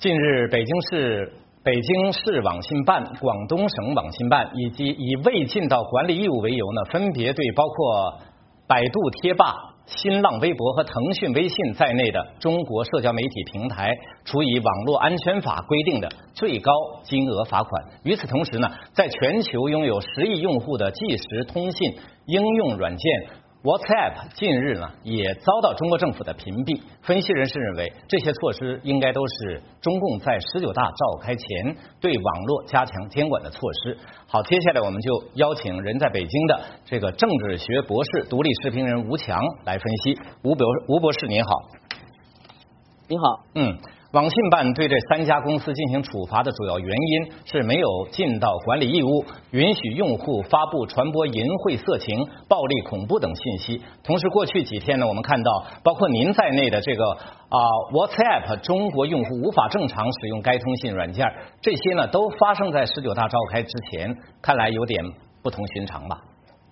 近日，北京市网信办、广东省网信办以及以未尽到管理义务为由呢，分别对包括百度贴吧、新浪微博和腾讯微信在内的中国社交媒体平台处以网络安全法规定的最高金额罚款。与此同时呢，在全球拥有10亿用户的即时通信应用软件WhatsApp 近日呢也遭到中国政府的屏蔽。分析人士认为，这些措施应该都是中共在19大召开前对网络加强监管的措施。好，接下来我们就邀请人在北京的这个政治学博士、独立视频人吴强来分析。吴博士您好。 您好。 网信办对这3家公司进行处罚的主要原因是没有尽到管理义务，允许用户发布、传播淫秽、色情、暴力、恐怖等信息。同时，过去几天呢，我们看到包括您在内的这个WhatsApp 中国用户无法正常使用该通信软件，这些呢都发生在19大召开之前，看来有点不同寻常吧？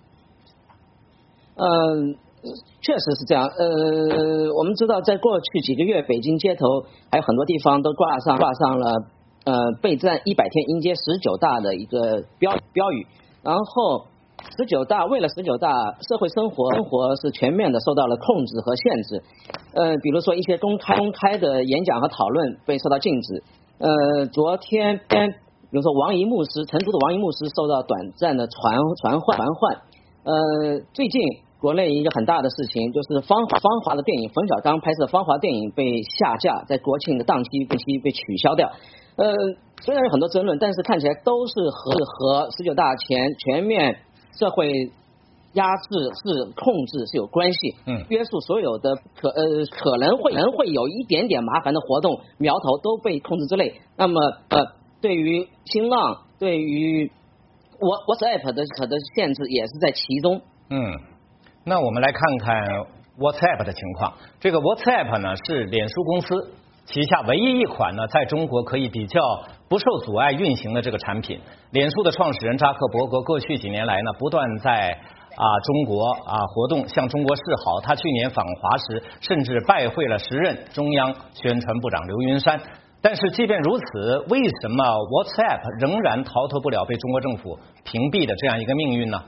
确实是这样。我们知道，在过去几个月，北京街头还有很多地方都挂上了备战100天迎接19大的一个标语。然后19大为了19大，社会生活是全面的受到了控制和限制。比如说一些公开的演讲和讨论被受到禁止。昨天，比如说成都的王怡牧师受到短暂的传唤。最近国内一个很大的事情就是芳华的电影，冯小刚拍摄芳华电影被下架，在国庆的档期被取消掉。虽然有很多争论，但是看起来都是和19大前全面社会压制是控制是有关系。约束所有的可能会有一点点麻烦的活动苗头都被控制之内。那么对于新浪，对于WhatsApp 的限制也是在其中。 那我们来看看 WhatsApp 的情况。这个 WhatsApp 呢是脸书公司旗下唯一一款呢在中国可以比较不受阻碍运行的这个产品。脸书的创始人扎克伯格过去几年来呢不断在中国活动，向中国示好。他去年访华时甚至拜会了时任中央宣传部长刘云山。但是即便如此，为什么 WhatsApp 仍然逃脱不了被中国政府屏蔽的这样一个命运呢？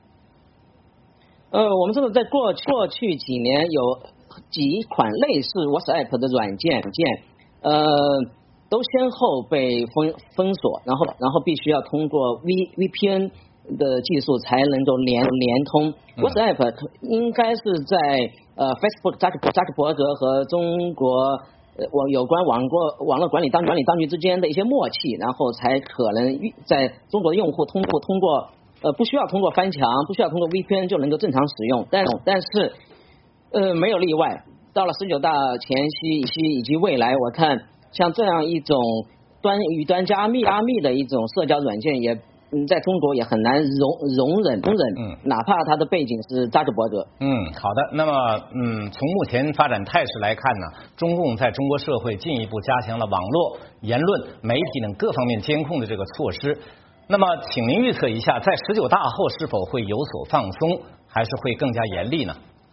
我们知道在过去几年有几款类似 WhatsApp 的软件都先后被封锁，然后必须要通过 VPN 的技术才能够连通。WhatsApp 应该是在Facebook 扎克伯格和中国有关网络管理当局之间的一些默契，然后才可能在中国的用户通过不需要通过翻墙，不需要通过 VPN 就能够正常使用。但是没有例外，到了19大前夕以及未来，我看像这样一种与端加密的一种社交软件也在中国也很难容忍，哪怕它的背景是扎克伯格。 好的。那么从目前发展态势来看呢，中共在中国社会进一步加强了网络、言论、媒体等各方面监控的这个措施。那么请您预测一下，在19大后是否会有所放松，还是会更加严厉呢？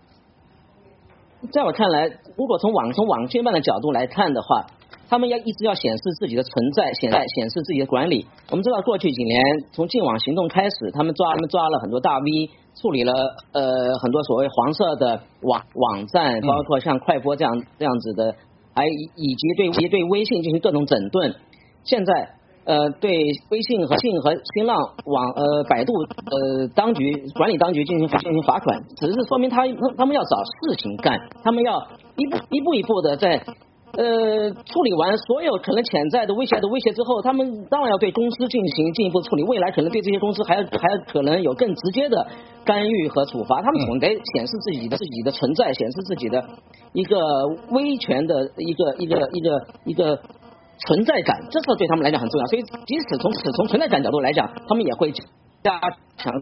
在我看来，如果从网信办的角度来看的话，他们一直要显示自己的存在，显示自己的管理。我们知道过去几年从禁网行动开始，他们抓了很多大 V， 处理了很多所谓黄色的网站，包括像快播这样子的，以及对微信进行各种整顿。现在对微信和新浪百度管理当局进行罚款，只是说明他们要找事情干，他们要一步的在处理完所有可能潜在的威胁之后，他们当然要对公司进一步处理，未来可能对这些公司还可能有更直接的干预和处罚。他们总得显示自己的存在，显示自己的一个威权的一个存在感，这是对他们来讲很重要。所以即使从存在感角度来讲，他们也会加强。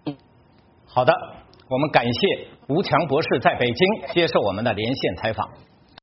好的，我们感谢吴强博士在北京接受我们的连线采访。